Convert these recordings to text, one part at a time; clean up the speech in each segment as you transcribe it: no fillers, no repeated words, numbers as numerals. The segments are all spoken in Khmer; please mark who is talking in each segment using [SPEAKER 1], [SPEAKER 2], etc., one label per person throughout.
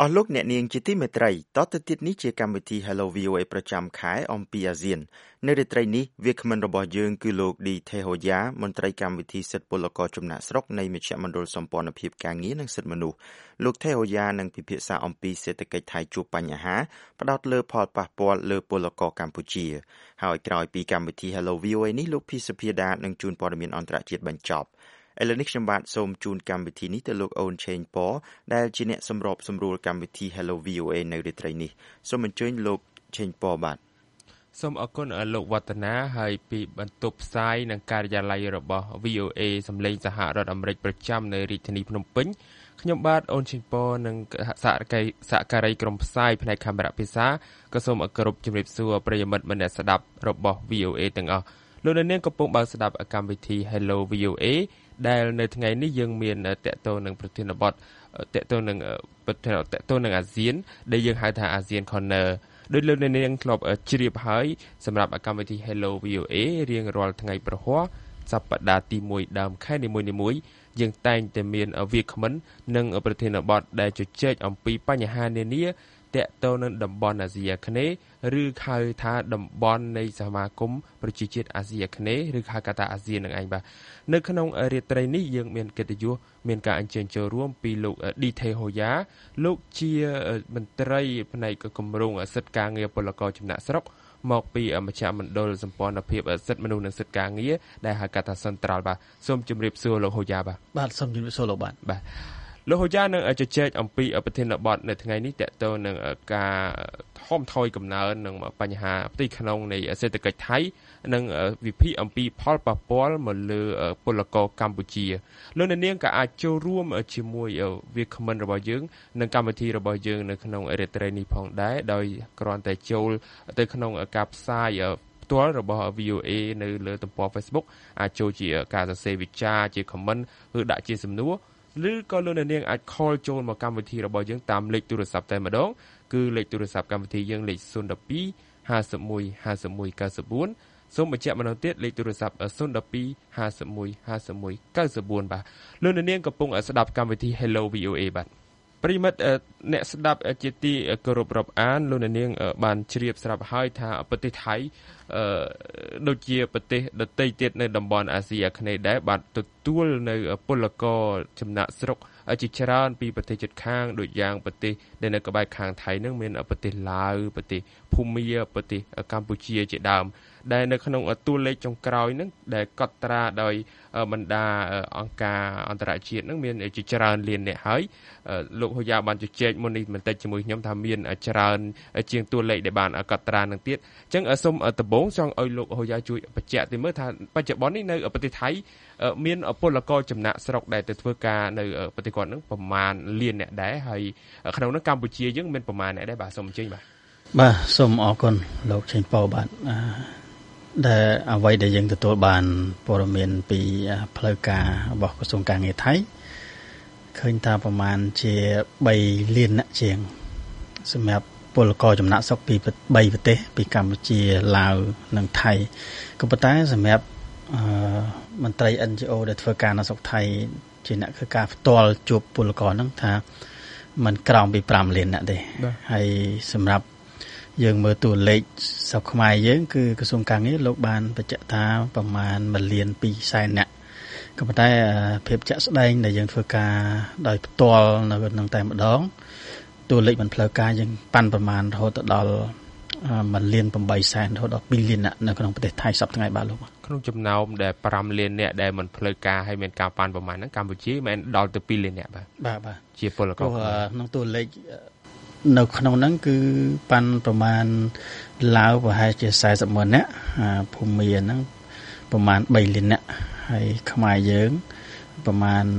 [SPEAKER 1] អស់លោកអ្នកនាងជាទីមេត្រីតទៅទៀតនេះជាកម្មវិធី Hello VOA ប្រចាំខែអំពីអាស៊ាននៅរាត្រីនេះវាគ្មិនរបស់យើងគឺលោកឌីថេហូយ៉ាមន្ត្រីកម្មវិធីសិទ្ធិពលករចំណាក់ស្រុកនៃមជ្ឈមណ្ឌលសម្ព័ន្ធភាពការងារនិងសិទ្ធិមនុស្សលោកថេហូយ៉ានឹងពិភាក្សាអំពីសេដ្ឋកិច្ចថៃជួបបញ្ហាផ្ដោតលើផលប៉ះពាល់លើពលករកម្ពុជាហើយក្រោយពីកម្មវិធី Hello VOA នេះលោកភីសុភាដានឹងជូនព័ត៌មានអន្តរជាតិបញ្ចប់ឥឡូវនេះខ្ញុំបាទសូមជូនកម្មវិធីនេះទៅលោកអូនឆេងប៉ដែលជាអ្នកសម្របសម្រួលកម្មវិធី Hello VOA នៅរាត្រីនេះសូមអញ្ជើញលោកឆេងប៉បាទ
[SPEAKER 2] សូមអរគុណលោកវឌ្ឍនាហើយពីបន្ទប់ផ្សាយនិងការិយាល័យរបស់ VOA សម្លេងសហរដ្ឋអាមេរិកប្រចាំនៅរាជធានីភ្នំពេញខ្ញុំបាទអូនឆេងប៉និងសហការីក្រុមផ្សាយផ្នែកកាមេរ៉ាភាសាក៏សូមអរគុណជំរាបសួរប្រិយមិត្តអ្នកស្ដាប់របស់ VOA ទាំងអស់លោកនាងកំពុងបើកស្ដាប់កម្មវិធី Hello VOAដែលនៅថ្ងៃនេះយើងមានតកតងនឹងប្រធានបទតកតងនឹងអាស៊ានដែលយើងហៅថាអាស៊ាន Corner ដោយលោកនាងធ្លាប់ជ្រាបហើយសម្រាប់កម្មវិធី Hello VOA រៀងរាល់ថ្ងៃប្រហ័សសប្តាហ៍ទី1ដើមខែនីមួយៗយើងតែងតែមានវាគ្មិននិងប្រធានបទដែលជជែកអំពីបញ្ហានានាតកតងនឹងតំបន់អាស៊ីអាគ្នេយ៍ឬហៅថាតំបន់នៃសមាគមប្រជាជាតិអាស៊ីអាគ្នេយ៍ឬហៅថាអាស៊ាននឹងឯងបាទនៅក្នុងរាត្រីនេះយើងមានកិត្តិយសមានការអញ្ជើញចូលរួមពីលោកឌីថេហូយ៉ាលោកជាមន្ត្រីផ្នែកគម្រោងសិទ្ធិការងារពលករចំណាក់ស្រុកមកពីមជ្ឈមណ្ឌលសម្ព័ន្ធភាពសិទ្ធិមនុស្សនិងសិទ្ធិការងារដែលហៅថា Central បាទសូមជម្រាបសួរលោកហូយ៉ា
[SPEAKER 3] បាទសូមជម្រាបសួរលោកបាទ
[SPEAKER 2] លោកហូយ៉ានឹងជជែកអំពីប្រធានបទនៅថ្ងៃនេះតកតងនឹងការថមថយកំណើននិងបញ្ហាផ្ទៃក្នុងនៃសេដ្ឋកិច្ចថៃនិងវិភាគអំពីផលប៉ះពាល់មកលើពលករកម្ពុជាលោកនាងក៏អាចចូលរួមជាមួយវាគ្មិនរបស់យើងនិងកម្មវិធីរបស់យើងនៅក្នុងរាត្រីនេះផងដែរដោយគ្រាន់តែចូលទៅក្នុងការផ្សាយផ្ទាល់របស់ VOA នៅលើទំព័រ Facebook អាចចូលជាការសរសេរវិចារជា comment ឬដាក់ជាសំណួរឬក៏លោកនាងអាច call ចូលមកកម្មវិធីរបស់យើងតាមលេខទូរស័ព្ទតែម្ដងគឺលេខទូរស័ព្ទកម្មវិធីយើងលេខ012 51 51 94សូមបញ្ជាក់ម្ដងទៀតលេខទូរស័ព្ទ012 51 51 94បាទលោកនាងកំពុងស្ដាប់កម្មវិធី Hello VOA បាទប្រិមិត្តអ្នកស្ដាប់ជាទីគោរពរាប់អានលោកនាងបានជ្រាបស្រាប់ហើយថាប្រទេសថៃដូចជាប្រទេសដទៃទៀតនៅតំបន់អាស៊ីអាគ្នេយ៍ដែរបានទទួលនៅពលករចំណាក់ស្រុកជាច្រើនពីប្រទេសជិតខាងដូចយ៉ាងប្រទេសដែលនៅក្បែរខាងថៃនឹងមានប្រទេសឡាវប្រទេសភូមាប្រទេសកម្ពុជាជាដើមដែលនៅក្នុងតួលេខចុងក្រោយនឹងដែលកត់ត្រាដោយបណ្ដាអង្គការអន្តរជាតិនឹងមានជាច្រើនលានអ្នកហើយលោកហូយ៉ាបានជជែកមុននេះបន្តិចជាមួយខ្ញុំថាមានច្រើនជាងតួលេខដែលបានកត់ត្រានឹងទៀតអញ្ចឹងសូមដំបូងចង់ឲ្យលោកហូយ៉ាជួយបញ្ជាក់ទៅមើលថាបច្ចុប្បន្ននេះនៅប្រទេសថៃមានពលករចំណាក់ស្រុកដែលទៅធ្វើការនៅប្រទេសគាត់នឹងប្រមាណលានអ្នកដែរហើយក្នុងនោះកម្ពុជាយើងមានប្រមាណអ្នកដែរបាទសូមអញ្ជើញ
[SPEAKER 3] បាទសូមអរគុណលោកឆេងប៉បាទដែលអ្វីដែលយើងទទួលបានព័ត៌មានពីផ្លូវការរបស់ក្រសួងការងារថៃឃើញថាប្រមាណជា3លានអ្នកជាងសម្រាប់ពលករចំណាក់ស្រុកពី3ប្រទេសពីកម្ពុជាឡាវនិងថៃក៏ប៉ុន្តែសម្រាប់មន្ត្រី NGO ដែលធ្វើការនៅស្រុកថៃជាអ្នកធ្វើការផ្ទាល់ជួបពលករហ្នឹងថាมันក្រោមពី5លានអ្នកទេហើយសម្រាប់យើងមើលតួលេខស្រុកខ្មែរយើងគឺក្រសួងការងារលោកបានបញ្ជាក់ថាប្រមាណ1លាន2សែនអ្នកក៏ប៉ុន្តែភាពជាក់ស្ដែងដែលយើងធ្វើការដោយផ្ទាល់នៅនឹងតែម្ដងតួលេខមិនផ្លូវការយើងប៉ាន់ប្រមាណរហូតដល់1លាន8សែនរហូតដល់2លានអ្នកនៅក្នុងប្រទេសថៃសប្តាហ៍ថ្ងៃបាទលោក
[SPEAKER 2] ក្នុងចំណោមដែល5លានអ្នកដែលមិនផ្លូវការហើយមានការប៉ាន់ប្រមាណហ្នឹងកម្ពុជាមិនដល់ទៅ2លានអ្នក
[SPEAKER 3] បាទ
[SPEAKER 2] ជាពលករ
[SPEAKER 3] ក្នុងតួលេខនៅក្នុងហ្នឹងគឺប៉ាន់ប្រមាណឡាវប្រហែលជា40ម៉ឺននាក់ភូមាហ្នឹងប្រមាណ3លាននាក់ហើយខ្មែរយើងប្រមាណ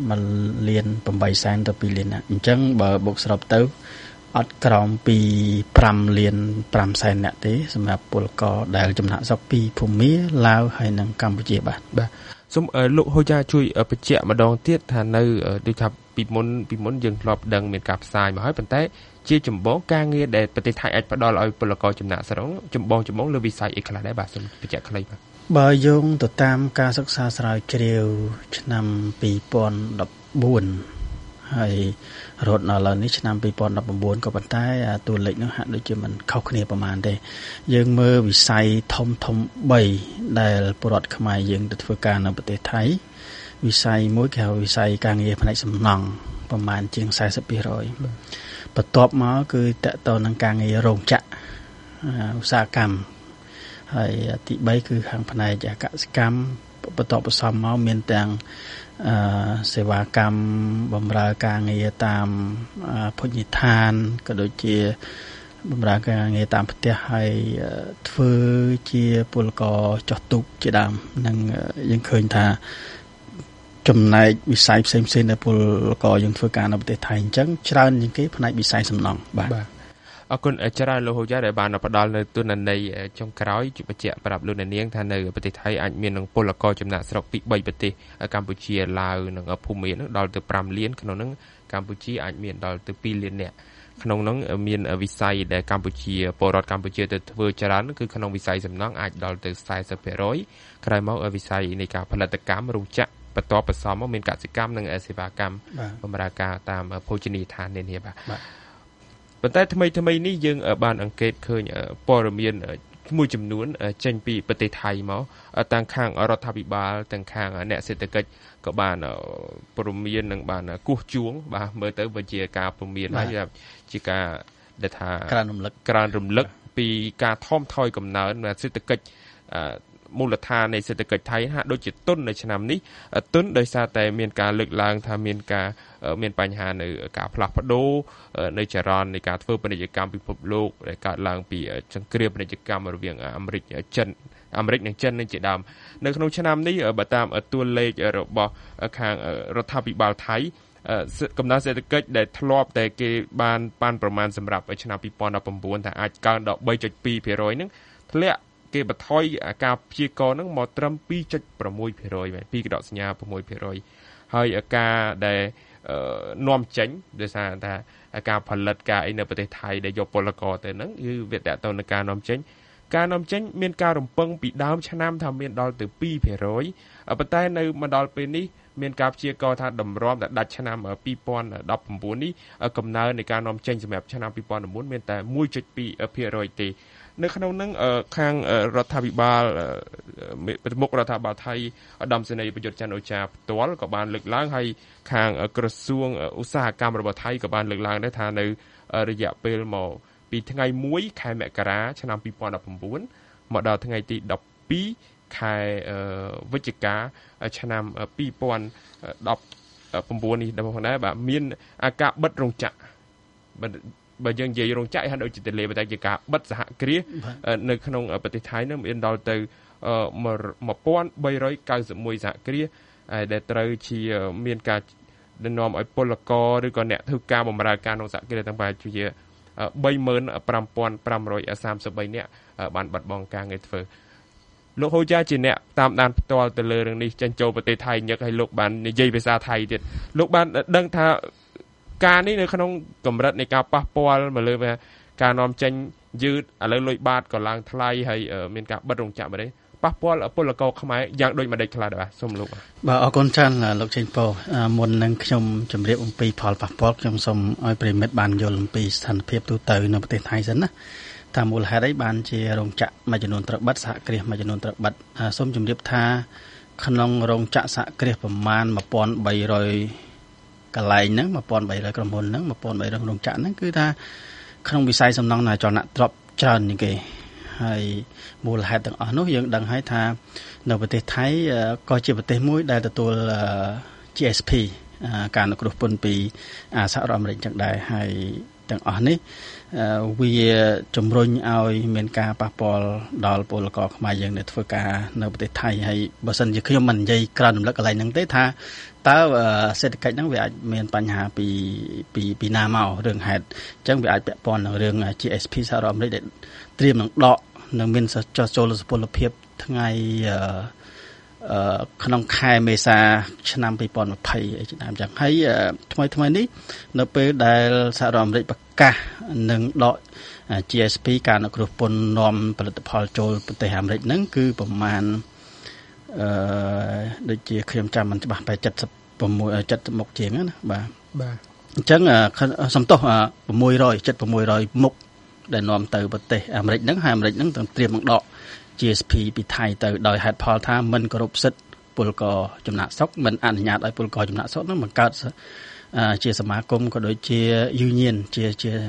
[SPEAKER 3] 1លាន8សែនទៅ2លាននាក់អញ្ចឹងបើបុកសរុបទៅអត់ក្រោមពី5លាន5សែននាក់ទេសម្រាប់ពលករដែលចំណាក់ស្រុកពីភូមាឡាវហើយនិងកម្ពុជាបាទ
[SPEAKER 2] សូមលោកហូយ៉ាជួយបញ្ជាក់ម្ដងទៀតថានៅដូចថាពីមុនយើងធ្លាប់ដឹងមានការផ្សាយមកហើយប៉ុន្តែជាចម្បងការងារដែលប្រទេសថៃអាចផ្ដល់ឲ្យពលករចំណាក់ស្រុកចម្បងលើវិស័យអីខ្លះដែរបាទសូមបញ្ជាក់ខ្លីបាទ
[SPEAKER 3] បើយោងទៅតាមការសិក្សាស្រាវជ្រាវឆ្នាំ2014ហហើយរត់ដល់នេះឆ្នាំ2019ក៏ប៉ុន្តែតួលេខនោះហាក់ដូចជាមិនខុសគ្នាប្រហែលទេយើងមើលវិស័យធំ3ដែលពលរដ្ឋខ្មែរយើងទៅធ្វើការនៅប្រទេសថៃវិស័យមួយគេហៅវិស័យការងារផ្នែកសំណង់ប្រហែលជាង 40% បន្ទាប់មកគឺតកតនឹងការងាររោងចក្រឧស្សាហកម្មហើយទី3គឺខាងផ្នែកកសិកម្មបន្តបន្សំមកមានទាំងសេវាកម្មបម្រើការងារតាមភោជនីយដ្ឋានក៏ដូចជាបម្រើការងារតាមផ្ទះហើយធ្វើជាពលករចុះទូកជាដើមនឹងយើងឃើញថាចំណែកវិស័យផ្សេងៗដែលពលករយើងធ្វើការនៅប្រទេសថៃអញ្ចឹងច្រើនជាងគេផ្នែកវិស័យសំណង់បាទ
[SPEAKER 2] អរគុណច្រើនលោកហូយ៉ាដែលបានផ្ដល់នៅទុនន័យចុងក្រោយជបញ្ជាក់ប្រាប់លោកអ្នកនាងថានៅប្រទេសថៃអាចមាននឹងពលករចំណាក់ស្រុកពី3ប្រទេសកម្ពុជាឡាវនិងភូមានឹងដល់ទៅ5លានក្នុងនោះកម្ពុជាអាចមានដល់ទៅ2លាននាក់ក្នុងនោះមានវិស័យដែលកម្ពុជាពលរដ្ឋកម្ពុជាទៅធ្វើច្រើនគឺក្នុងវិស័យសំណង់អាចដល់ទៅ 40% ក្រោយមកវិស័យនៃការផលិតកម្មរោងចក្របន្តបន្សំមកមានកសិកម្មនិងសេវាកម្មបម្រើការតាមភោជនីយដ្ឋាននានាបាទប៉ុន្តែថ្មីនេះយើងបានអង្កេតឃើញព័ត៌មានមួយចំនួនចេញពីប្រទេសថៃមកទាំងខាងរដ្ឋាភិបាលទាំងខាងអ្នកសេដ្ឋកិច្ចក៏បានព័ត៌មាននិងបានគោះជួងបាទមើលទៅវាជាការព្រមានហើយជាការដែលថាក្រើនរំលឹកពីការថមថយកំណើនសេដ្ឋកិច្ចមូលដ្ឋាននៃសេដ្ឋកិច្ចថៃហាក់ដូចជាទុននៅឆ្នាំនេះទុនដោយសារតែមានការលើកឡើងថាមានបញ្ហានៅការផ្លាស់ប្ដូរនៅចរន្តនៃការធ្វើពាណិជ្ជកម្មពិភពលោកដែលកើតឡើងពីសង្គ្រាមពាណិជ្ជកម្មរវាងអាមេរិកនិងចិននឹងជាដើមនៅក្នុងឆ្នាំនេះបើតាមតួលេខរបស់ខាងរដ្ឋាភិបាលថៃកំណើនសេដ្ឋកិច្ចដែលធ្លាប់តែគេបានប្រមាណសម្រាប់ឆ្នាំ2019ថាអាចកើនដល់ 3.2% ហ្នឹងធ្លាក់គេបន្ថយការព្យាករណ៍ហ្នឹងមកត្រឹម 2.6% ពីកដកសញ្ញា 6% ហើយការដែលនាំចេញដោយសារថាការផលិតការអីនៅប្រទេសថៃដែលយកពលករទៅហ្នឹងគឺវាតទៅនឹងការនាំចេញមានការរំពឹងពីដើមឆ្នាំថាមានដល់ទៅ 2% ប៉ុន្តែនៅមកដល់ពេលនេះមានការព្យាករណ៍ថាតម្រាំតែដាច់ឆ្នាំ2019នេះកំណើននៃការនាំចេញសម្រាប់ឆ្នាំ2019មានតែ 1.2% ទេនៅក្នុងនឹងខាងរដ្ឋាភិបាលប្រមុខរដ្ឋាភិបាលថៃឧត្តមសេនីយ៍ប្រយុទ្ធច័ន្ទអូចាផ្ទាល់ក៏បានលើកឡើងហើយខាងក្រសួងឧស្សាហកម្មរបស់ថៃក៏បានលើកឡើងដែរថានៅរយៈពេលមកពីថ្ងៃ1ខែមករាឆ្នាំ2019មកដល់ថ្ងៃទី12ខែវិច្ឆិកាឆ្នាំ2019នេះដែរបាទមានការបិទរោងចក្របើយើងនិយាយរោងចក្រហើយដូចជាទលេតែជាការបិទសហគ្រាសនៅក្នុងប្រទេសថៃនោះមានដល់ទៅ1391សហគ្រាសដែលត្រូវជាមានការនាំឲ្យពលករឬក៏អ្នកធ្វើការបម្រើការក្នុងសហគ្រាសទាំងប្រហែលជា 35,533 នាក់បានបាត់បង់ការងារធ្វើលោកហូយ៉ាជាអ្នកតាមដានផ្ទាល់ទៅលើរឿងនេះចេញចូលប្រទេសថៃញឹកឲ្យលោកបាននិយាយភាសាថៃទៀតលោកបានដឹងថាការនេះនៅក្នុងកម្រិតនៃការប៉ះពាល់មកលើការនាំចេញយឺតឥឡូវលុយបាតក៏ឡើងថ្លៃហើយមានការបិទរោងចក្រមកនេះប៉ះពាល់ពលករខ្មែរយ៉ាងដូចម្ដេចខ្លះដែរសូមលោក
[SPEAKER 3] បាទអរគុណច្រើនលោកចេញពោមុននឹងខ្ញុំជម្រាបអំពីផលប៉ះពាល់ខ្ញុំសូមឲ្យប្រិមិត្តបានយល់អំពីស្ថានភាពទូទៅនៅប្រទេសថៃសិនណាតាមមូលហេតុអីបានជារោងចក្រមួយចំនួនត្រូវបិទសហគ្រាសមួយចំនួនត្រូវបិទសូមជម្រាបថាក្នុងរោងចក្រសហគ្រាសប្រមាណ 1,300 កន្លែងហ្នឹង 1,300 ក្រុមហ៊ុនហ្នឹង 1,300 រោងចក្រហ្នឹងគឺថាក្នុងវិស័យសំណង់ចលនាទ្រព្យច្រើនជាងគេហើយមូលហេតុទាំងអស់នោះយើងដឹងហើយថានៅប្រទេសថៃក៏ជាប្រទេសមួយដែលទទួល GSP ការអនុគ្រោះពន្ធពីសហរដ្ឋអាមេរិកចឹងដែរហើយទាំងអស់នេះវាជំរុញឲ្យមានការប៉ះពាល់ដល់ពលករខ្មែរយើងដែលធ្វើការនៅប្រទេសថៃហើយបើសិនជាខ្ញុំមិននិយាយក្រើនរំលឹកកន្លែងហ្នឹងទេថាតើសេដ្ឋកិច្ចហ្នឹងវាអាចមានបញ្ហាពីណាមករឿងហេតុអញ្ចឹងវាអាចពាក់ព័ន្ធនឹងរឿង GSP សហរដ្ឋអាមេរិកដែលត្រៀមនឹងដកនឹងមានចូលសុពលភាពថ្ងៃក្នុងខែមេសាឆ្នាំ2020អីជាដើមចឹងហើយថ្មីនេះនៅពេលដែលសហរដ្ឋអាមេរិកប្រកាសនឹងដក GSP ការអនុគ្រោះពន្ធនាំផលិតផលចូលប្រទេសអាមេរិកហ្នឹងគឺប្រមាណដូចជាខ្ញុំចាំមិនច្បាស់តែ70មុខជាងណាបាទបាទអញ្ចឹងសំទោស600 មុខដែលនាំទៅប្រទេសអាមេរិកហ្នឹងហើយអាមេរិកហ្នឹងត្រៀមដក GSP ពីថៃទៅដោយហេតុផលថាមិនគោរពសិទ្ធិពលករចំណាក់ស្រុកមិនអនុញ្ញាតឲ្យពលករចំណាក់ស្រុកហ្នឹងបង្កើតជាសមាគមក៏ដូចជា union ជា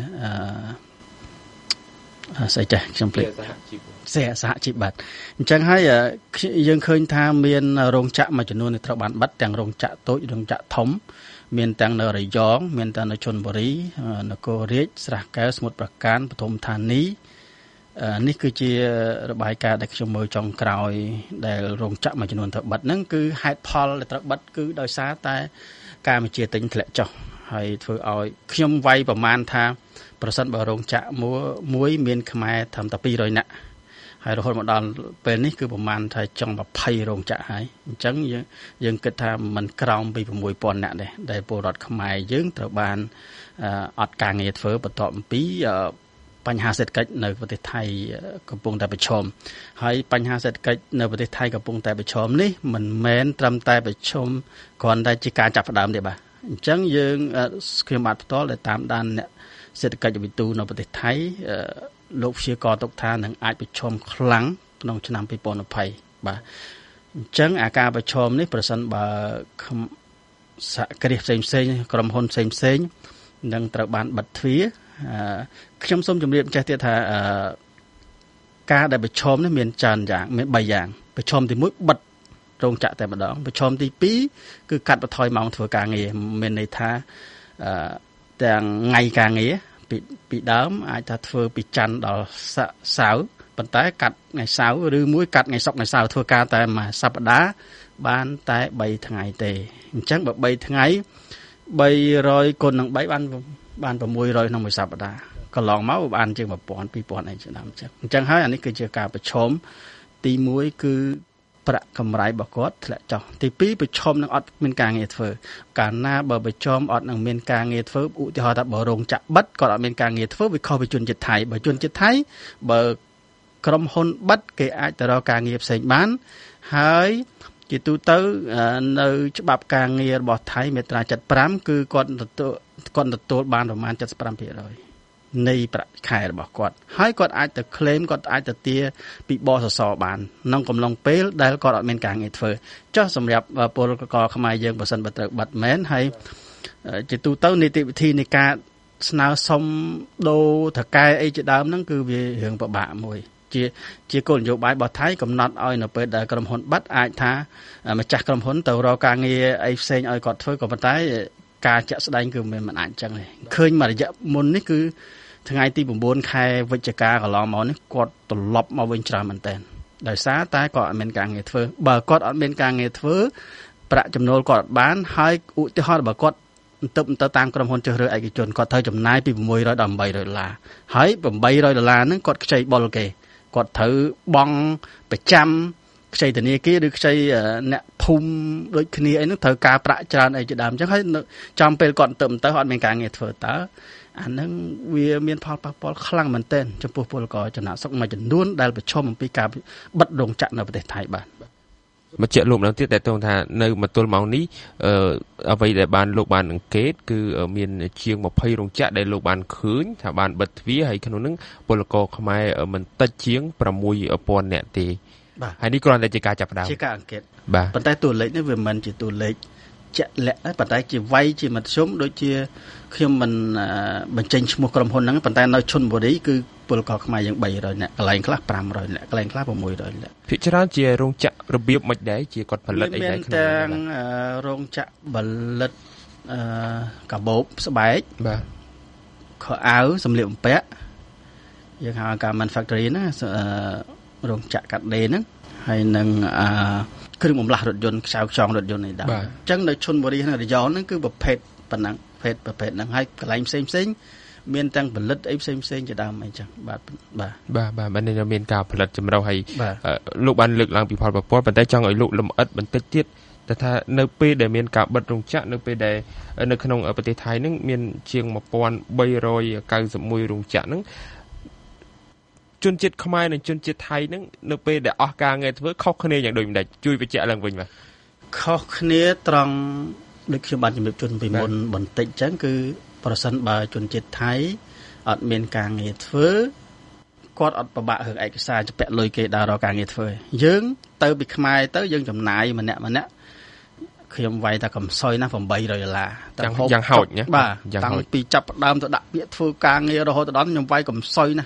[SPEAKER 3] ស្អីចេះខ្ញុំភ្លេចសហជីពបាទអញ្ចឹងហើយយើងឃើញថាមានរោងចក្រមួយចំនួនត្រូវបានបិទទាំងរោងចក្រតូចរោងចក្រធំមានទាំងនៅរយองមានទាំងនៅជន់បូរីនគររាជស្រះកែវសមុទ្រប្រការពធមធានីនេះគឺជារបាយការណ៍ដែលខ្ញុំមើលចុងក្រោយដែលរោងចក្រមួយចំនួនត្រូវបិទហ្នឹងគឺហេតុផលដែលត្រូវបិទគឺដោយសារតែការបញ្ជាទិញធ្លាក់ចុះហើយធ្វើឲ្យខ្ញុំវាយប្រមាណថាប្រសិនបើរោងចក្រមួយមានខ្មែរត្រឹមតែ200នាក់ហើយរហូតមកដល់ពេលនេះគឺប្រមាណថាចង់20រោងចក្រហើយអញ្ចឹងយើងគិតថាมันក្រោមពី 6,000 នាក់ដែរដែលពលរដ្ឋខ្មែរយើងត្រូវបានអត់ការងារធ្វើបន្ទាប់ពីបញ្ហាសេដ្ឋកិច្ចនៅប្រទេសថៃកំពុងតែប្រឈមហើយបញ្ហាសេដ្ឋកិច្ចនៅប្រទេសថៃកំពុងតែប្រឈមនេះមិនមែនត្រឹមតែប្រឈមគ្រាន់តែជាការចាប់ផ្ដើមទេបាទអញ្ចឹងយើងខ្ញុំបាទផ្ទាល់ដែលតាមដានអ្នកសេដ្ឋកិច្ចវិទូនៅប្រទេសថៃលោកព្យាករទុកថានឹងអាចប្រឈមខ្លាំងក្នុងឆ្នាំ2020បាទអញ្ចឹងអាការប្រឈមនេះប្រសិនបើសហគ្រាសផ្សេងក្រុមហ៊ុនផ្សេងនឹងត្រូវបានបិទទ្វារខ្ញុំសូមជម្រាបចេះទៀតថាការដែលប្រឈមនេះមានច្រើនយ៉ាងមាន3យ៉ាងប្រឈមទី1បិទរោងចក្រតែម្ដងប្រឈមទី2គឺកាត់បន្ថយម៉ោងធ្វើការងារមានន័យថាទាំងថ្ងៃការងារពីដើមអាចថាធ្វើពីច័ន្ទដល់សៅរ៍ប៉ុន្តែកាត់ថ្ងៃសៅរ៍ឬមួយកាត់ថ្ងៃសុក្រថ្ងៃសៅរ៍ធ្វើការតែមួយសប្តាហ៍បានតែ3ថ្ងៃទេអញ្ចឹងបើ3ថ្ងៃ300គុណនឹង3បាន600ក្នុងមួយសប្តាហ៍កន្លងមកបានជាង 1000 2000 អីឆ្នាំអញ្ចឹងហើយអានេះគឺជាការប្រឈមទី1គឺប្រាក់កម្រៃរបស់គាត់ធ្លាក់ចុះទី2ប្រឈមនឹងអត់មានការងារធ្វើកាលណាបើប្រឈមអត់នឹងមានការងារធ្វើឧទាហរណ៍ថាបើរោងចក្របិទគាត់អត់មានការងារធ្វើវាខុសពីជនជាតិថៃបើជនជាតិថៃបើក្រុមហ៊ុនបិទគេអាចទៅរកការងារផ្សេងបានហើយជាទូទៅនៅច្បាប់ការងាររបស់ថៃមាត្រា75គឺគាត់ទទួលបានប្រមាណ 75% នៃប្រាក់ខែរបស់គាត់ហើយគាត់អាចទៅ claim គាត់អាចទៅទាពីបសសបានក្នុងកំឡុងពេលដែលគាត់អត់មានការងារធ្វើចុះសម្រាប់ពលករខ្មែរយើងបើសិនបើត្រូវបិទមែនហើយជាទូទៅនីតិវិធីនៃការស្នើសុំដូរថកែអីជាដើមហ្នឹងគឺវារឿងពិបាកមួយជាគោលនយោបាយរបស់ថៃកំណត់ឲ្យនៅពេលដែលក្រុមហ៊ុនបិទអាចថាម្ចាស់ក្រុមហ៊ុនទៅរកការងារអីផ្សេងឲ្យគាត់ធ្វើក៏ប៉ុន្តែការចាក់ស្ដែងគឺមិនអាចអញ្ចឹងទេឃើញមួយរយៈមុននេះគឺថ្ងៃទី9ខែវិច្ឆិកាកន្លងមកនេះគាត់ត្រឡប់មកវិញច្រើនមែនតើដោយសារតែគាត់អត់មានការងារធ្វើបើគាត់អត់មានការងារធ្វើប្រាក់ចំណូលគាត់អត់បានហើយឧទាហរណ៍បើគាត់ទៅតាមក្រុមហ៊ុនជ្រើសរើសឯកជនគាត់ត្រូវចំណាយពី$600ដល់$800ហើយ$800ហ្នឹងគាត់ខ្ចីបុលគេគាត់ត្រូវបង់ប្រចាំខ្ចីធនាគារឬខ្ចីអ្នកភូមិដូចគ្នាអីហ្នឹងត្រូវការប្រាក់ច្រើនអីជាដើមអញ្ចឹងហើយចំពេលគាត់ទៅអត់មានការងារធ្វើតើអាហ្នឹងវាមានផលប៉ះពាល់ខ្លាំងមែនទែនចំពោះពលករចំណាក់ស្រុកមួយចំនួនដែលប្រឈមអំពីការបិទរោងចក្រនៅប្រទេសថៃបាទ
[SPEAKER 2] មកជាក់លោកម្ដងទៀតតែតើថានៅមកទល់ម៉ោងនេះអ្វីដែលបានលោកបានអង្កេតគឺមានជាង20រោងចក្រដែលលោកបានឃើញថាបានបិទទ្វារហើយក្នុងនោះពលករខ្មែរមិនតិចជាង 6,000 នាក់ទេហើយនេះគ្រាន់តែជាការចាប់ផ្ដើម
[SPEAKER 3] ជាការអង្កេតប៉ុន្តែតួលេខនេះវាមិនជាតួលេខជាក់លាក់ដែរប៉ុន្តែជាវាយជាមធ្យមដូចជាខ្ញុំមិនបញ្ចេញឈ្មោះក្រុមហ៊ុនហ្នឹងប៉ុន្តែនៅឈុនបុរីគឺពលករខ្មែរយើង300នាក់កន្លែងខ្លះ500នាក់កន្លែងខ្លះ600នាក់
[SPEAKER 2] ភាគច្រើនជារោងចក្ររបៀបមិនដែរជាគាត់ផលិតអីដែរ
[SPEAKER 3] ក្នុងទាំងរោងចក្រផលិតកាបូបស្បែក
[SPEAKER 2] បាទ
[SPEAKER 3] ខោអាវសម្លៀកបំពាក់យើងហៅការ manufacturing ណារោងចក្រកាត់ដេរហ្នឹងហើយនឹងគ្រឿងបន្លាស់រថយន្តខ្សែខ្យងរថយន្តនេះដែរអញ្ចឹងនៅឈុនបុរីហើយរយองហ្នឹងគឺប្រភេទប៉ុណ្ណឹងប្រភេទហ្នឹងហើយកន្លែងផ្សេងមានទាំងផលិតអីផ្សេងជាដើមអីចឹងបាទ
[SPEAKER 2] នេះមានការផលិតចម្រុះហើយលោកបានលើកឡើងពីផលប៉ះពាល់ប៉ុន្តែចង់ឲ្យលោកលម្អិតបន្តិចទៀតថានៅពេលដែលមានការបិទរោងចក្រនៅពេលដែលនៅក្នុងប្រទេសថៃហ្នឹងមានជាង1391រោងចក្រហ្នឹងជនជាតិខ្មែរនិងជនជាតិថៃហ្នឹងនៅពេលដែលអស់ការងារធ្វើខុសគ្នាយ៉ាងដូចម្ដេចជួយបញ្ជាក់ឡើងវិញបាទ
[SPEAKER 3] ខុសគ្នាត្រង់ដូចខ្ញុំបានជំរាបជូនពីមុនបន្តិចអញ្ចឹងគឺប្រសិនបើជនជាតិថៃអត់មានការងារធ្វើគាត់អត់ពិបាករឿងឯកសារជាពាក់លុយគេដើររកការងារធ្វើយើងទៅពីខ្មែរទៅយើងចំណាយម្នាក់ខ្ញុំវាយថាកំសោយណា$800
[SPEAKER 2] យ៉ាងហោចណា
[SPEAKER 3] បាទតាំងពីចាប់ផ្ដើមទៅដាក់ពាក្យធ្វើការងាររហូតដល់ខ្ញុំវាយកំសោយណា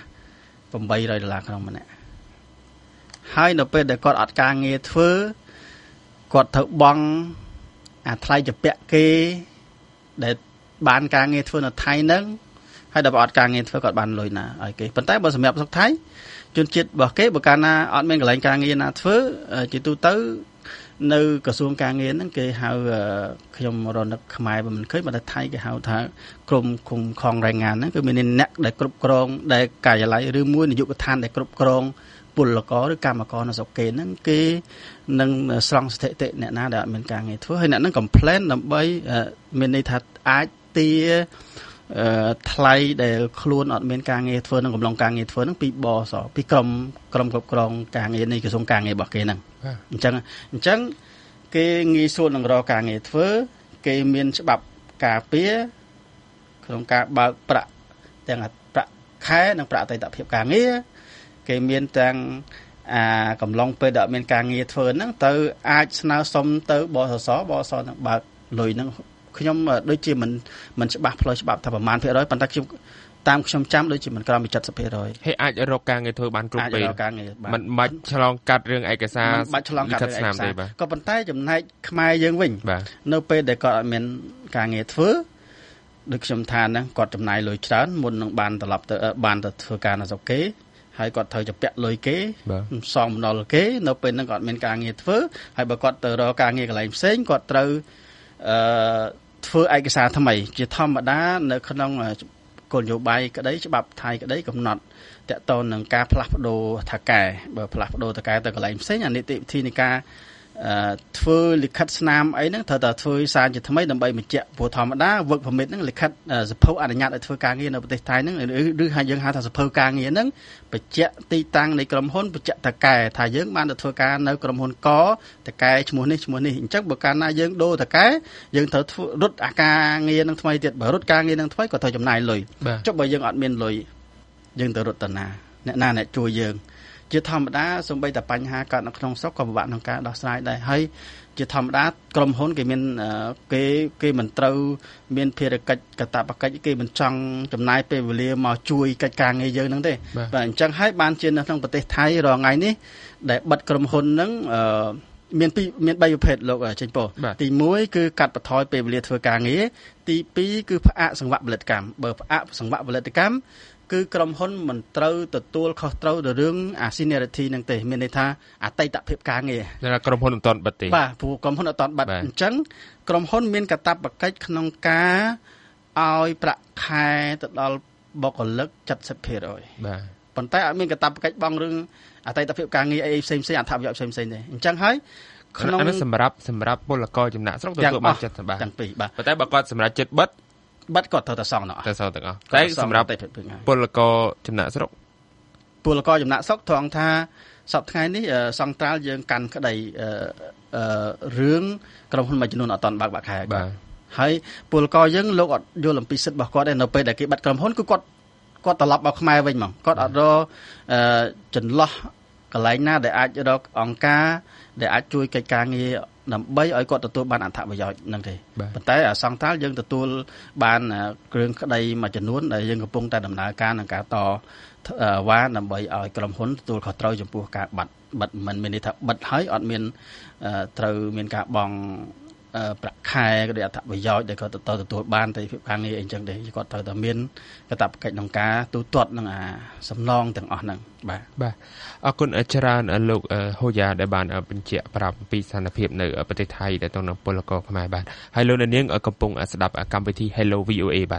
[SPEAKER 3] $800ក្នុងម្នាក់ហើយនៅពេលដែលគាត់អត់ការងារធ្វើគាត់ត្រូវបង់អាថ្លៃជាពាក់គេដែលបានការងារធ្វើនៅថៃហ្នឹងហើយដល់អត់ការងារធ្វើគាត់បានលុយណាឲ្យគេប៉ុន្តែបើសម្រាប់ស្រុកថៃជនជាតិរបស់គេបើកាលណាអត់មានកន្លែងការងារណាធ្វើជាទូទៅនៅក្រសួងការងារហ្នឹងគេហៅខ្ញុំរនឹកខ្មែរមិនឃើញបើតែថៃគេហៅថាក្រុមឃុំខងរៃងានហ្នឹងគឺមានអ្នកដែលគ្រប់គ្រងដែលការិយាល័យឬមួយនាយកដ្ឋានដែលគ្រប់គ្រងពលករឬកម្មករនៅស្រុកគេហ្នឹងគេនឹងស្រង់ស្ថិតិអ្នកណាដែលអត់មានការងារធ្វើហើយអ្នកហ្នឹង complain ដើម្បីមានន័យថាអាចទាថ្លៃដែលខ្លួនអត់មានការងារធ្វើនឹងកំឡុងការងារធ្វើនឹងពីបសពីក្រុមគ្រប់គ្រងការងារនៃក្រសួងការងាររបស់គេហ្នឹងអញ្ចឹងគេងាយស្រួលនឹងរកការងារធ្វើគេមានច្បាប់ការពារក្នុងការបើកប្រាក់ទាំងប្រាក់ខែនិងប្រាក់អតីតភាពការងារគេមានទាំងកំឡុងពេលដែលអត់មានការងារធ្វើហ្នឹងទៅអាចស្នើសុំទៅបសនឹងបើកលុយហ្នឹងខ្ញុំដូចជាមិនច្បាស់ផ្លូវច្បាប់ថាប្រមាណ%ប៉ុន្តែខ្ញុំចាំដូចជាមិនក្រោមពី70%
[SPEAKER 2] ហើយអាចរកការងារធ្វើបានគ្រប់ពេលមិនបាច់ឆ្លងកាត់រឿងឯកសារ
[SPEAKER 3] មិនបាច់ឆ្លងកាត់រឿងឯកសារក៏ប៉ុន្តែចំណែកខ្មែរយើងវិញនៅពេលដែលគាត់អត់មានការងារធ្វើដូចខ្ញុំថាហ្នឹងគាត់ចំណាយលុយច្រើនមុននឹងបានត្រឡប់ទៅបានទៅធ្វើការនៅស្រុកគេហើយគាត់ត្រូវចាប់ពាក់លុយគេសងបំណុលគេនៅពេលហ្នឹងគាត់មានការងារធ្វើហើយបើគាត់ទៅរកការងារកន្លែងផ្សេងគាត់ត្រូវធ្វើឯកសារថ្មីជាធម្មតានៅក្នុងគោលនយោបាយក្តីច្បាប់ថៃក្តីកំណត់តកតននឹងការផ្លាស់ប្ដូរថៅកែបើផ្លាស់ប្ដូរថៅកែទៅកន្លែងផ្សេងអានីតិវិធីនៃការធ្វើលិខិតស្នាមអីហ្នឹងត្រូវតែធ្វើសារជាថ្មីដើម្បីបញ្ជាក់ព្រោះធម្មតា work permit ហ្នឹងលិខិតសភៅអនុញ្ញាតឲ្យធ្វើការងារនៅប្រទេសថៃហ្នឹងឬហើយយើងហៅថាសភៅការងារហ្នឹងបញ្ជាក់ទីតាំងនៃក្រុមហ៊ុនបញ្ជាក់តកែថាយើងបានទៅធ្វើការនៅក្រុមហ៊ុនកតកែឈ្មោះនេះអញ្ចឹងបើកាលណាយើងដូរតកែយើងត្រូវរត់អាការងារហ្នឹងថ្មីទៀតបើរត់ការងារហ្នឹងថ្មីក៏ត្រូវចំណាយលុយចុះបើយើងអត់មានលុយយើងទៅរត់តាណាអ្នកជួយយើងជាធម្មតាសូម្បីតែបញ្ហាកើតនៅក្នុងស្រុកក៏ពិបាកក្នុងការដោះស្រាយដែរហើយជាធម្មតាក្រុមហ៊ុនគេមានគេមិនត្រូវមានភារកិច្ចកាតព្វកិច្ចគេមិនចង់ចំណាយពេលវេលាមកជួយកិច្ចការងារយើងហ្នឹងទេបាទអញ្ចឹងហើយបានជានៅក្នុងប្រទេសថៃរាល់ថ្ងៃនេះដែលបិទក្រុមហ៊ុនហ្នឹងមាន3ប្រភេទលោកចេញពោទី1គឺកាត់បន្ថយពេលវេលាធ្វើការងារទី2គឺផ្អាកសង្វាក់ផលិតកម្មបើផ្អាកសង្វាក់ផលិតកម្មគឺក្រុមហ៊ុនមិនត្រូវទទួលខុសត្រូវទៅរឿងអា seniority ហ្នឹងទេមានន័យថាអតីតភាពការងារ
[SPEAKER 2] ក្រុមហ៊ុនមិនទាន់បិទទេ
[SPEAKER 3] បាទព្រោះក្រុមហ៊ុនអត់ទាន់បិទអញ្ចឹងក្រុមហ៊ុនមានកាតព្វកិច្ចក្នុងការឲ្យប្រាក់ខែទៅដល់បុគ្គលិក 70%
[SPEAKER 2] បាទ
[SPEAKER 3] ប៉ុន្តែអត់មានកាតព្វកិច្ចបង់រឿងអតីតភាពការងារអីផ្សេងអត្ថប្រយោជន៍ផ្សេងទេអញ្ចឹងហើយ
[SPEAKER 2] ក្នុងសម្រាប់ពលករចំណាក់ស្រុកទទួលបានចិត្តបាទ
[SPEAKER 3] ទាំងពីរបាទ
[SPEAKER 2] ប៉ុន្តែបើគាត់សម្រាប់ចិត្តបិទ
[SPEAKER 3] គាត់ត្រូវតែសងទាំងអស់
[SPEAKER 2] តែសម្រាប់ពលករចំណាក់ស្រុក
[SPEAKER 3] ត្រង់ថាសប្តាហ៍ថ្ងៃនេះសង្ត្រាល់យើងកាន់ក្តីរឿងក្រុមហ៊ុនមួយចំនួនអត់ទាន់បើកខែ
[SPEAKER 2] បាទ
[SPEAKER 3] ហើយពលករយើងលោកអត់យល់អំពីសិទ្ធិរបស់គាត់ទេនៅពេលដែលគេបាត់ក្រុមហ៊ុនគឺគាត់ត្រឡប់មកខ្មែរវិញហ្មងគាត់អត់រកចន្លោះកន្លែងណាដែលអាចរកអង្គការដែលអាចជួយកិច្ចការងារដើម្បីឲ្យគាត់ទទួលបានអត្ថប្រយោជន៍ហ្នឹងទេប៉ុន្តែសង្ត្រាល់យើងទទួលបានគ្រឿងក្តីមួយចំនួនដែលយើងកំពុងតែដំណើរការនឹងការតវ៉ាដើម្បីឲ្យក្រុមហ៊ុនទទួលខុសត្រូវចំពោះការបាត់មិនមានន័យថាបិទហើយអត់មានត្រូវមានការបង់ប្រាក់ខែក៏ដូចអត្ថប្រយោជន៍ដែលគាត់ទទួលបានទៅភាពការងារអីចឹងទេគាត់ត្រូវតែមានកាតព្វកិច្ចក្នុងការទូទាត់នឹងអាសំណងទាំងអស់ហ្នឹង
[SPEAKER 2] បាទអរគុណច្រើនលោកហូយ៉ាដែលបានបញ្ជាក់ប្រាប់ពីស្ថានភាពនៅប្រទេសថៃដែលទៅនឹងពលករខ្មែរបាទហើយលោកនាងកំពុងស្ដាប់កម្មវិធី Hello VOA បាទ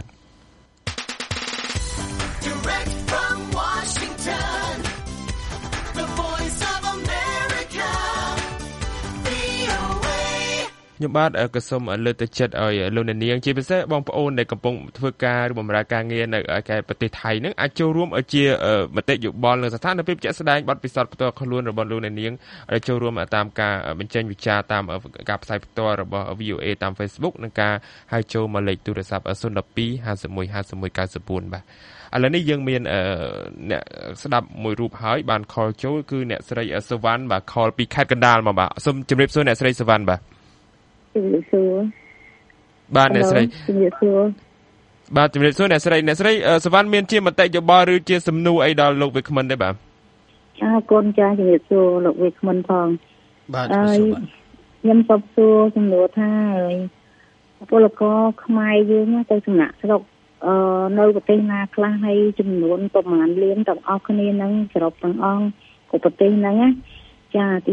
[SPEAKER 2] ខ្ញុំបាទក៏សូមលើកទឹកចិត្តឲ្យលោកអ្នកនាងជាពិសេសបងប្អូនដែលកំពុងធ្វើការឬបម្រើការងារនៅឯប្រទេសថៃនឹងអាចចូលរួមជាមតិយោបល់នៅស្ថានភាពជាក់ស្ដែងបទពិសោធន៍ផ្ទាល់ខ្លួនរបស់លោកអ្នកនាងដែលចូលរួមតាមការបញ្ចេញវិចារតាមការផ្សាយផ្ទាល់របស់ VOA តាម Facebook និងការហៅចូលមកលេខទូរស័ព្ទ 012 51 51 94 បាទឥឡូវនេះយើងមានអ្នកស្ដាប់មួយរូបហើយបានខលចូលគឺអ្នកស្រីសវណ្ណបាទខលពីខេត្តកណ្ដាលមកបាទសូមជម្រាបសួរអ្នកស្រីសវណ្ណបាទ
[SPEAKER 4] ជំរាបសួរ
[SPEAKER 2] បាទអ្នកស្រី
[SPEAKER 4] ជំរាបសួរ
[SPEAKER 2] បាទជំរាបសួរអ្នកស្រីសវណ្ណមានជាមតិយោបល់ឬជាសំណួរអីដល់លោកវិក្កាមិនទេបាទ
[SPEAKER 4] ចាកូនចាជំរាបសួរលោកវិក្កាមិនផង
[SPEAKER 3] បាទជំរាបសួរ
[SPEAKER 4] ខ្ញុំសូមសួរសំណួរថាពលករខ្មែរយើងទៅចំណាក់ស្រុកនៅប្រទេសណាខ្លះហើយចំនួនប្រមាណលានទាំងអស់គ្នានឹងសរុបទាំងអង្គcủaប្រទេសហ្នឹងណាចាទី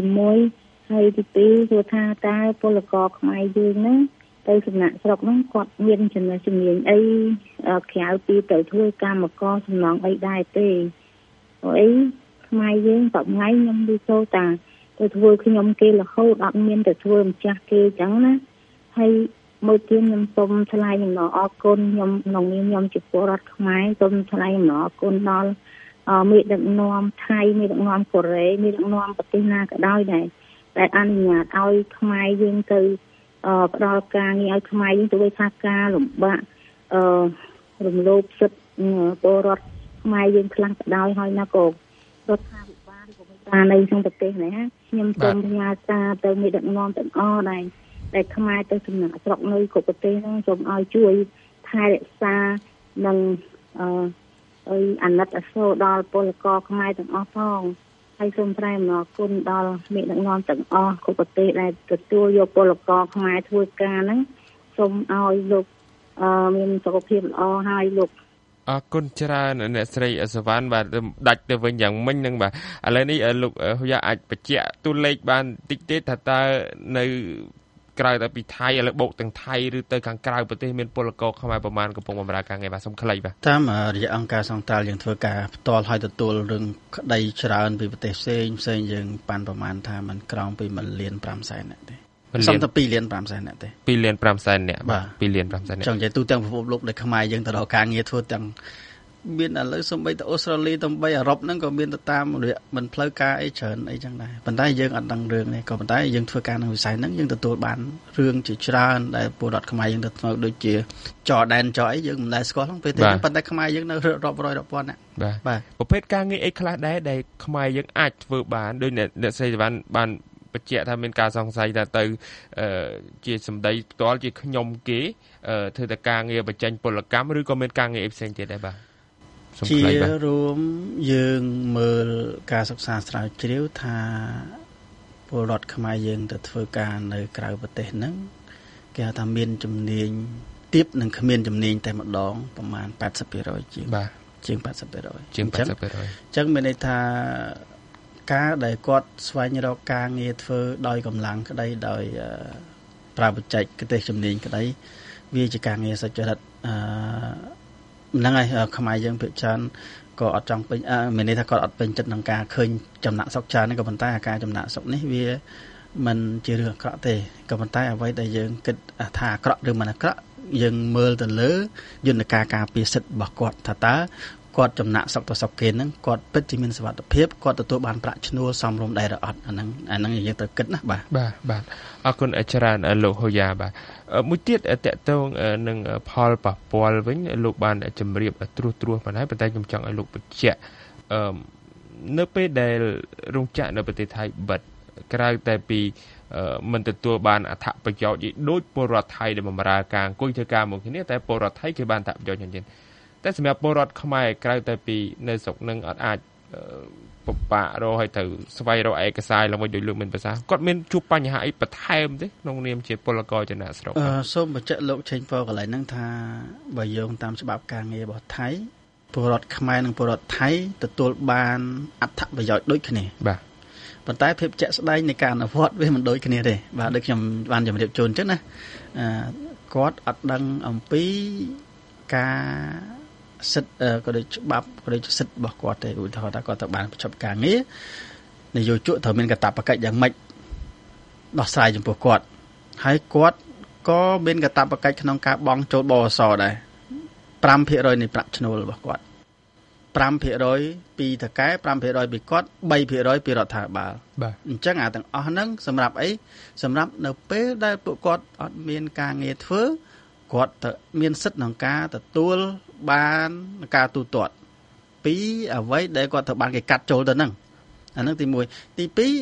[SPEAKER 4] 1ហើយទី2គឺថាតើពលករខ្មែរយើងហ្នឹងទៅសំណាក់ស្រុកហ្នឹងគាត់មានចំណេះជំនាញអីក្រៅពីទៅធ្វើកម្មករសំណងអីដែរទេអីខ្មែរយើងតបថ្ងៃខ្ញុំđiចូលតាទៅធ្វើខ្ញុំគេរហូតអត់មានទៅធ្វើម្ចាស់គេអញ្ចឹងណាហើយមួយទៀតខ្ញុំសូមថ្លែងអំណរអគុណខ្ញុំក្នុងនាមខ្ញុំជាពលរដ្ឋខ្មែរសូមថ្លែងអំណរអគុណដល់មេដឹកនាំថៃមេដឹកនាំកូរ៉េមេដឹកនាំប្រទេសណាក៏ដោយដែរដែលអនុញ្ញាតឲ្យខ្មែរយើងទៅផ្ដល់ការងារឲ្យខ្មែរយើងទៅថាការលំបាករំលោភសិទ្ធិពលរដ្ឋខ្មែរយើងខ្លាំងក៏ដោយហើយណាក៏រដ្ឋាភិបាលក៏មានការនៅក្នុងប្រទេសនេះណាខ្ញុំសូមផ្ញើសារទៅមេដឹកនាំទាំងអស់ដែរតែខ្មែរទៅសំណាក់ស្រុកនៅគ្រប់ប្រទេសហ្នឹងសូមឲ្យជួយថែរក្សានិងអាណិតអាសូរដល់ពលករខ្មែរទាំងអស់ផងហើយសូមថ្លែងអំណរគុណដល់មេដឹកនាំទាំងអស់គ្រប់ប្រទេសដែលទទួលយកពលករខ្មែរធ្វើការហ្នឹងសូមឲ្យលោកមានសុខភាពល្អហើយលោក
[SPEAKER 2] អរគុណច្រើនអ្នកស្រីសវណ្ណបាទដាច់ទៅវិញយ៉ាងមិញហ្នឹងបាទឥឡូវនេះលោកហ៊ូយ៉ាអាចបញ្ជាក់តួលេខបានតិចទេថាតើនៅក្រៅតែពីថៃឥឡូវបូកទាំងថៃឬទៅខាងក្រៅប្រទេសមានពលករខ្មែរប្រមាណកំពុងបម្រើការងារបាទសូមខ្លីបាទ
[SPEAKER 3] តាមរយៈអង្គការសង្តាល់យើងធ្វើការផ្ទាល់ឲ្យទទួលរឿងក្តីច្រើនពីប្រទេសផ្សេងយើងបានប្រមាណថាมันក្រោមពី1.5 លាននាក់ទេសំទៅ2.5 លាននាក់ទេ
[SPEAKER 2] 2.5 លាននាក់បាទ2.5 លាននាក់
[SPEAKER 3] ចង់និយាយទូទាំងពិភពលោកដែលខ្មែរយើងទៅរកការងារធ្វើទាំងមានឥឡូវសូម្បីតែអូស្ត្រាលីទៅបីអឺរ៉ុបហ្នឹងក៏មានទៅតាមរយៈមិនផ្លូវការអីច្រើនអីចឹងដែរប៉ុន្តែយើងអត់ដឹងរឿងនេះក៏ប៉ុន្តែយើងធ្វើការក្នុងវិស័យហ្នឹងយើងទទួលបានរឿងជាច្រើនដែលពលរដ្ឋខ្មែរយើងទៅធ្វើដូចជាចរដែនចរអីយើងមិនដែលស្គាល់ហ្នឹងពេលទេប៉ុន្តែខ្មែរយើងនៅរាប់រយរាប់ពាន់ណា
[SPEAKER 2] បាទប្រភេទការងារអីខ្លះដែរដែលខ្មែរយើងអាចធ្វើបានដោយអ្នកស្រីសវណ្ណបានបញ្ជាក់ថាមានការសង្ស័យថាទៅជាសម្ដីផ្ទាល់ជាខ្ញុំគេធ្វើតែការងារបញ្ចេញពលកម្មឬក៏មានការងារផ្សេងទៀតដែរបាទ
[SPEAKER 3] ជារួមយើងមើលការសិក្សាស្រាវជ្រាវថាពលរដ្ឋខ្មែរយើងទៅធ្វើការនៅក្រៅប្រទេសហ្នឹងគេហៅថាមានជំនាញទាបនិងគ្មានជំនាញតែម្ដងប្រមាណ 80% ជាង
[SPEAKER 2] បាទ
[SPEAKER 3] ជាង 80%
[SPEAKER 2] ជាង 80%
[SPEAKER 3] អញ្ចឹងមានន័យថាការដែលគាត់ស្វែងរកការងារធ្វើដោយកម្លាំងក្តីដោយប្រើបច្ចេកទេសជំនាញក្តីវាជាការងារសុចរិតហ្នឹងហើយខ្មែរយើងភាគច្រើនក៏អត់ចង់ពេញមានន័យថាគាត់អត់ពេញចិត្តនឹងការឃើញចំណាក់ស្រុកច្រើននេះក៏ប៉ុន្តែការចំណាក់ស្រុកនេះវាមិនជារឿងអាក្រក់ទេក៏ប៉ុន្តែអ្វីដែលយើងគិតថាអាក្រក់ឬមិនអាក្រក់យើងមើលទៅលើយន្តការការពារសិទ្ធិរបស់គាត់ថាតើគាត់ចំណាក់ស្រុកទៅស្រុកគេហ្នឹងគាត់ពិតជាមានសុវត្ថិភាពគាត់ទទួលបានប្រាក់ឈ្នួលសមរម្យដែរឬអត់អាហ្នឹងយើងត្រូវគិតណា
[SPEAKER 2] បាទអរគុណច្រើនលោកហ៊ូយ៉ាបាទមួយទៀតតកតងនឹងផលប៉ះពាល់វិញលោកបានជម្រាបត្រួសប៉ុន្តែខ្ញុំចង់ឲ្យលោកបញ្ជាក់នៅពេលដែលរោងចក្រនៅប្រទេសថៃបិទក្រៅតែពីមិនទទួលបានអត្ថប្រយោជន៍ដូចពលរដ្ឋថៃដែលបម្រើការអង្គុយធ្វើការមកគ្នាតែពលរដ្ឋថៃគេបានអត្ថប្រយោជន៍យ៉ាងច្រើនតែសម្រាប់ពលរដ្ឋខ្មែរក្រៅតែពីនៅស្រុកនឹងអត់អាចពិបាករកឲ្យទៅស្វែងរកឯកសារឡើងវិញដោយលោកមានភាសាគាត់មានជួបបញ្ហាអីបន្ថែមទេក្នុងនាមជាពលករចំណាក់ស្រុក
[SPEAKER 3] សូមបញ្ជាក់លោកឆេងប៉កន្លែងហ្នឹងថាបើយោងតាមច្បាប់ការងាររបស់ថៃពលរដ្ឋខ្មែរនិងពលរដ្ឋថៃទទួលបានអត្ថប្រយោជន៍ដូចគ្នា
[SPEAKER 2] បាទ
[SPEAKER 3] ប៉ុន្តែភាពជាក់ស្ដែងនៃការអនុវត្តវាមិនដូចគ្នាទេបាទដូចខ្ញុំបានជម្រាបជូនអញ្ចឹងណាគាត់អត់ដឹងអំពីការសិទ្ធិក៏ដូចច្បាប់ក៏ដូចសិទ្ធិរបស់គាត់ទេឧទាហរណ៍ថាគាត់ទៅបានបញ្ចប់ការងារនយោជកត្រូវមានកាតព្វកិច្ចយ៉ាងម៉េចដោះស្រាយចំពោះគាត់ហើយគាត់ក៏មានកាតព្វកិច្ចក្នុងការបង់ចូលបអសដែរ 5% នៃប្រាក់ឈ្នួលរបស់គាត់ 5% ពីតកែ 5% ពីគាត់ 3% ពីរដ្ឋាភិបាលបាទអញ្ចឹងអាទាំងអស់ហ្នឹងសម្រាប់អីសម្រាប់នៅពេលដែលពួកគាត់អត់មានការងារធ្វើគាត់ទៅមានសិទ្ធិក្នុងការទទួលបានការទូទាត់ពីអ្វីដែលគាត់ត្រូវបានគេកាត់ចូលទៅហ្នឹងអាហ្នឹងទី1ទី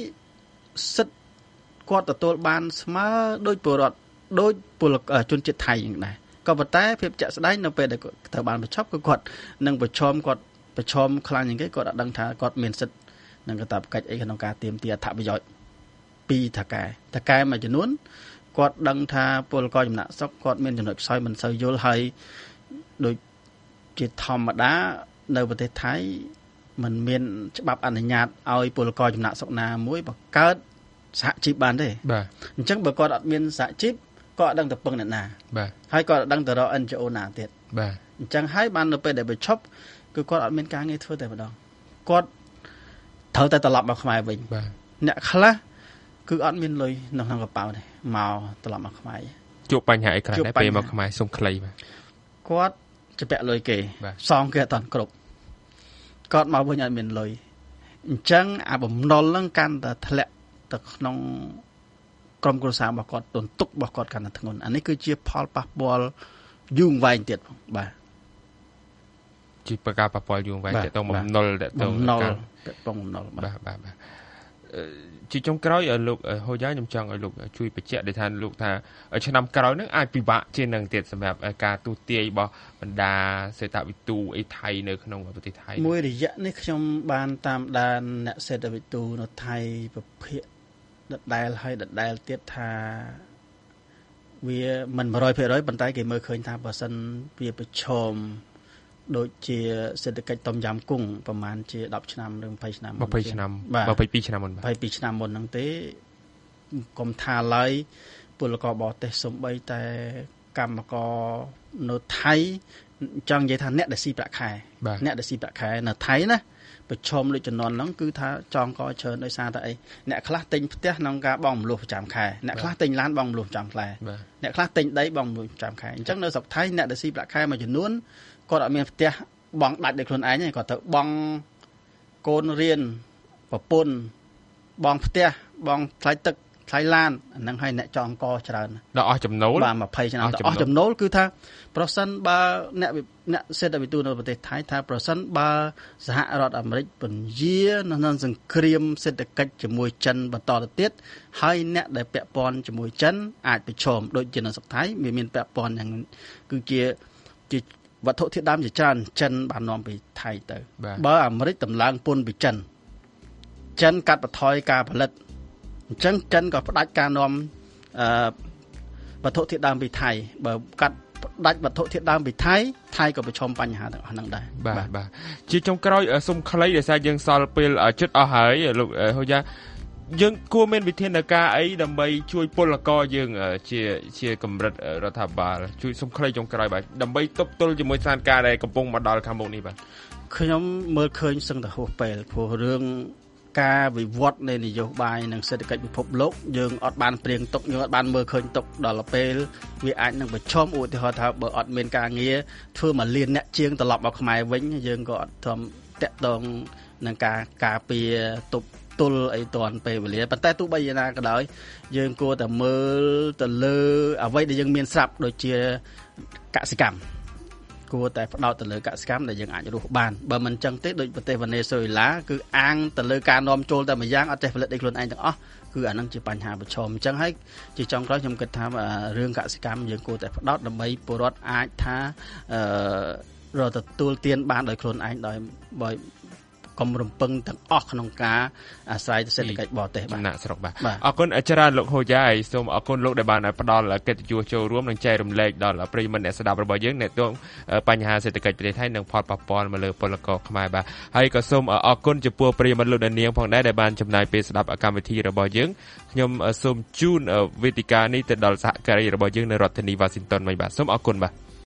[SPEAKER 3] 2សិទ្ធិគាត់ទទួលបានស្មើដោយពលរដ្ឋដោយពលជនជាតិថៃយ៉ាងដែរក៏ប៉ុន្តែភាពជាក់ស្ដែងនៅពេលដែលត្រូវបានបញ្ឈប់គឺគាត់នឹងប្រឈមខ្លាំងជាងគេគាត់អត់ដឹងថាគាត់មានសិទ្ធិនឹងកាតព្វកិច្ចអីក្នុងការទាមទារអត្ថប្រយោជន៍ពីតកែមួយចំនួនគាត់ដឹងថាពលករចំណាក់ស្រុកគាត់មានចំណុចខ្សោយមិនសូវយល់ហើយដូចជាធម្មតានៅប្រទេសថៃมันមានច្បាប់អនុញ្ញាតឲ្យពលករចំណាក់ស្រុកណាមួយបង្កើតសហជីពបានទេបាទអញ្ចឹងបើគាត់អត់មានសហជីពក៏អត់ដឹងទៅពឹងអ្នកណាបាទហើយក៏អត់ដឹងទៅរក NGO ណាទៀតបាទអញ្ចឹងហើយបាននៅពេលដែលបញ្ឈប់គឺគាត់អត់មានការងារធ្វើតែម្ដងគាត់ត្រូវតែត្រឡប់មកខ្មែរវិញបាទអ្នកខ្លះគឺអត់មានលុយនៅក្នុងកប៉ាល់ទេមកត្រឡប់មកខ្មែរជួបបញ្ហាអីខ្លះដែរពេលមកខ្មែរសុំខ្លីបាទគាត់ជាពាក់លុយគេសងគេអត់តាន់គ្រប់គាត់មកវិញអត់មានលុយអញ្ចឹងអាបំណុលហ្នឹងកាន់តែធ្លាក់ទៅក្នុងក្រុមគ្រួសាររបស់គាត់ទន្ទុករបស់គាត់កាន់តែធ្ងន់អានេះគឺជាផលប៉ះពាល់យូរវែងទៀតបាទជាប្រការប៉ះពាល់យូរវែងទៅបំណុលទៅបំណុលបាទជាចុងក្រោយលោកហូយ៉ាខ្ញុំចង់ឲ្យលោកជួយបញ្ជាក់ដែលថាលោកថាឆ្នាំក្រោយហ្នឹងអាចពិបាកជាងនឹងទៀតសម្រាប់ការទូទាយរបស់បណ្ដាសេដ្ឋវិទូអីថៃនៅក្នុងប្រទេសថៃមួយរយៈនេះខ្ញុំបានតាមដានអ្នកសេដ្ឋវិទូនៅថៃប្រភេទដដែលទៀតថាវាមិន 100% ប៉ុន្តែគេមើលឃើញថាបើសិនវាប្រឈមដូចជាសេដ្ឋកិច្ចต้มយำกุ้งប្រហែលជា10ឆ្នាំឬ20ឆ្នាំ22ឆ្នាំមុនហ្នឹងទេកុំថាឡើយពលករបរទេសសំបីតែកម្មករនៅថៃចង់និយាយថាអ្នកដែលស៊ីប្រាក់ខែនៅថៃណាប្រឈមដូចចំនួនហ្នឹងគឺថាចង់កច្រើនដោយសារតែអីអ្នកខ្លះទិញផ្ទះក្នុងការបង់មលុះប្រចាំខែអ្នកខ្លះទិញឡានបង់មលុះប្រចាំខែអ្នកខ្លះទិញដីបង់មលុះប្រចាំខែអញ្ចឹងនៅស្រុកថៃអ្នកដែលស៊ីប្រាក់ខែមួយចំនួនគាត់អត់មានផ្ទះបង់ដាច់ដោយខ្លួនឯងទេគាត់ទៅបង់កូនរៀនប្រពន្ធបង់ផ្ទះបង់ថ្លៃទឹកថ្លៃឡានអាហ្នឹងឲ្យអ្នកចង់កច្រើនដល់អស់ចំណូលបាទ20ឆ្នាំដល់អស់ចំណូលគឺថាប្រសិនបើអ្នកសេដ្ឋវិទូនៅប្រទេសថៃថាប្រសិនបើសហរដ្ឋអាមេរិកពន្យានៅសង្គ្រាមសេដ្ឋកិច្ចជាមួយចិនបន្តទៅទៀតហើយអ្នកដែលពាក់ព័ន្ធជាមួយចិនអាចប្រឈមដូចជានៅស្រុកថៃមានពាក់ព័ន្ធយ៉ាងគឺជាវត្ថុធាតុដើមជាច្រើនចិនបាននាំពីថៃទៅបើអាមេរិកតម្លើងពន្ធពីចិនកាត់បន្ថយការផលិតអញ្ចឹងចិនក៏ផ្ដាច់ការនាំវត្ថុធាតុដើមពីថៃបើកាត់ផ្ដាច់វត្ថុធាតុដើមពីថៃក៏ប្រឈមបញ្ហាទាំងអស់ហ្នឹងដែរបាទជាចុងក្រោយសុំខ្លីដោយសារយើងសល់ពេលជិតអស់ហើយលោកហូយ៉ាយើងគួរមានវិធានការអីដើម្បីជួយពលករយើងជាកម្រិតរដ្ឋាភិបាលជួយសុំខ្លីចុងក្រោយបាទដើម្បីទប់ទល់ជាមួយស្ថានភាពដែលកំពុងមកដល់ខាងមុខនេះបាទខ្ញុំមើលឃើញសឹងតែហួសពេលព្រោះរឿងការវិវត្តនៃនយោបាយនិងសេដ្ឋកិច្ចពិភពលោកយើងអត់បានព្រៀងទុកយើងអត់បានមើលឃើញទុកដល់ពេលវាអាចនឹងប្រឈមឧទាហរណ៍ថាបើអត់មានការងារធ្វើមកលៀនអ្នកជាងត្រឡប់មកខ្មែរវិញយើងក៏អត់ធំតាក់ទងនឹងការពារទប់ទល់អីតាន់ពេលវេលាប៉ុន្តែទោះបីយ៉ាងណាក៏ដោយយើងគួរតែមើលទៅលើអ្វីដែលយើងមានស្រាប់ដូចជាកសិកម្មគួរតែផ្ដោតទៅលើកសិកម្មដែលយើងអាចរស់បានបើមិនចឹងទេដូចប្រទេសវេណេស៊ុយឡាគឺអាងទៅលើការនាំចូលតែម្យ៉ាងអត់ចេះផលិតអីខ្លួនឯងទាំងអស់គឺអានឹងជាបញ្ហាប្រឈមអញ្ចឹងហើយជាចុងក្រោយខ្ញុំគិតថារឿងកសិកម្មយើងគួរតែផ្ដោតដើម្បីពលរដ្ឋអាចថារកទទួលទានបានដោយខ្លួនឯងដោយកុំរំពឹងទាំងអស់ក្នុងការអាស្រ័យទៅសេដ្ឋកិច្ចបរទេសបាទចំណាក់ស្រុកបាទអរគុណច្រើនលោកហូយ៉ាហើយសូមអរគុណលោកដែលបានផ្ដល់កិត្តិយសចូលរួមនិងចែករំលែកដល់ប្រិយមិត្តអ្នកស្ដាប់របស់យើងអ្នកទងបញ្ហាសេដ្ឋកិច្ចប្រទេសថៃនិងផលប៉ះពាល់មកលើពលករខ្មែរបាទហើយក៏សូមអរគុណចំពោះប្រិយមិត្តលោកនាងផងដែរដែលបានចំណាយពេលស្ដាប់កម្មវិធីរបស់យើងខ្ញុំសូមជូនវេទិកានេះទៅដល់សហការីរបស់យើងនៅរដ្ឋធានី Washington វិញបាទសូមអរគុណបាទ